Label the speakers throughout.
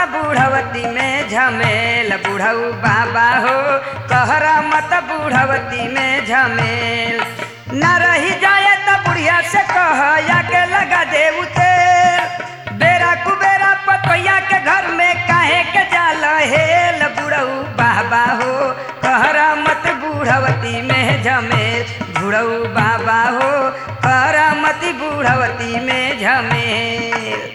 Speaker 1: बूढ़वती में झमेल बूढ़ऊ बाबा हो कहरा मत बूढ़वती में झमेल न रही जाए त बुढ़िया से कह या के लगा दे तेल बेरा कुबेरा पतैया के घर में काहे के जाल हेल बूढ़ऊ बाबा हो कहरा मत बूढ़वती में झमेल बूढ़ऊ बाबा हो कहरा मत बूढ़वती में झमेल।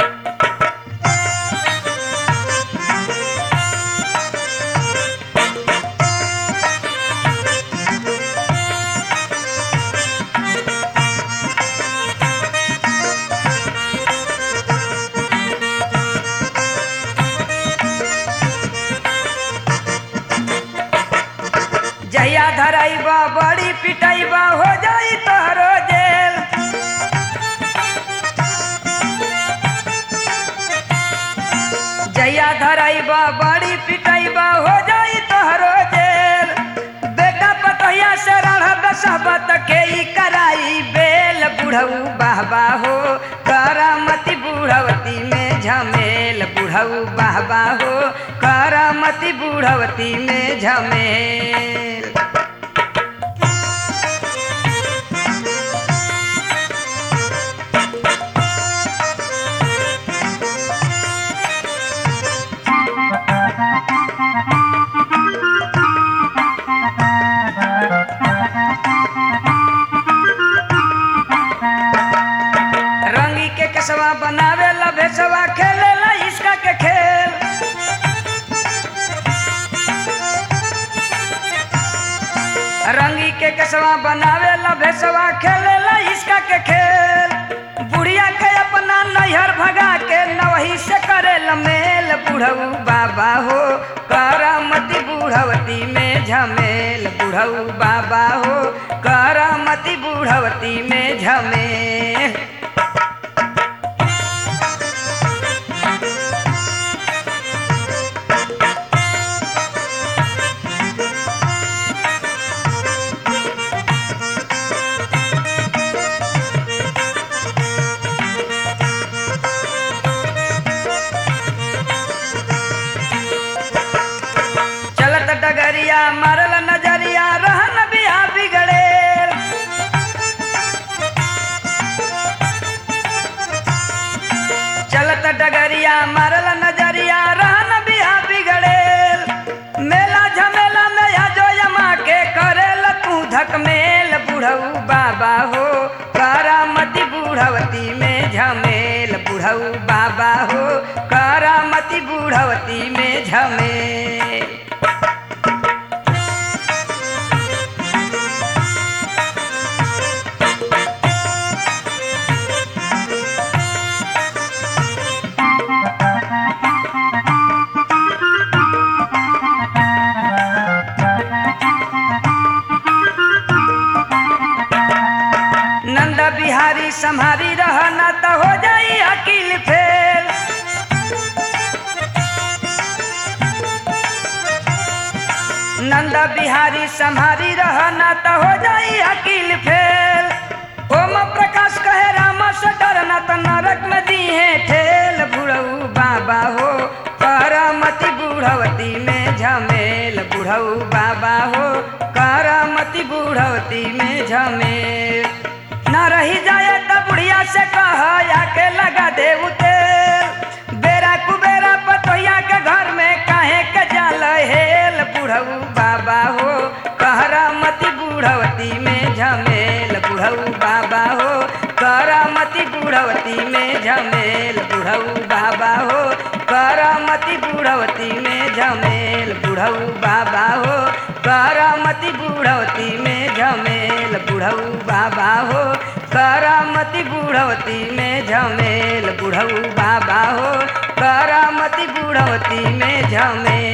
Speaker 1: जहिया धराइबा बड़ी पिटाइबा हो जाई तोहरो जेल जहिया धराइबा बड़ी पिटाइबा हो जाई तोहरो जेल बेटा पतैया से रढ़ब सहबत के ई कराई बेल बूढ़ऊ बाबा हो करामती बूढ़वती में झमेल बूढ़ऊ बाबा हो करामती बूढ़वती में झमेल। रंगी के कसवा बनावे ला भेसवा खेले ला इसका के खेल रंगी के कसवा बनावे ला भेसवा खेले ला इसका के खेल बुढ़िया के अपना नैहर भगा के नवही से करे लमेल बूढ़ऊ बाबा हो करामती बूढ़वती में झमेल बूढ़ऊ बाबा हो करामती बूढ़वती में झमेल। डगरिया मारल नजरिया रहन बिया बिगड़े चलत डगरिया मारल नजरिया रहन बिया बिगड़े मेला झमेला में या जो यमा के करेल तू धक मेल बूढ़ऊ बाबा हो करामती बूढ़वती में झमेल बूढ़ऊ बाबा हो करामती बूढ़वती में झमेल। नंद बिहारी संहारी रहना तो हो जाई अकील फेल नंद बिहारी संहारी रहना तो हो जाई अकील फेल ओम प्रकाश कहे रामा से डरना तो नरक में दी है ठेल बूढ़ऊ बाबा हो करामती बूढ़वती में झमेल बूढ़ऊ बाबा हो करामती बूढ़वती में झमेल न रही जाए त बुढ़िया से कह या के लगा दे तेल बेरा कुबेरा पतोया के घर में काहे के जाल हेल बूढ़ऊ बाबा हो करामती बूढ़वती में झमेल बूढ़ऊ बाबा हो करामती बूढ़वती में झमेल बूढ़ऊ बाबा हो करामती बूढ़वती में झमेल बूढ़ऊ बाबा हो करामती बूढ़वती में झमेल बूढ़ऊ बाबा हो करामती बूढ़वती में झमेल बूढ़ऊ बाबा हो करामती बूढ़वती में झमेल।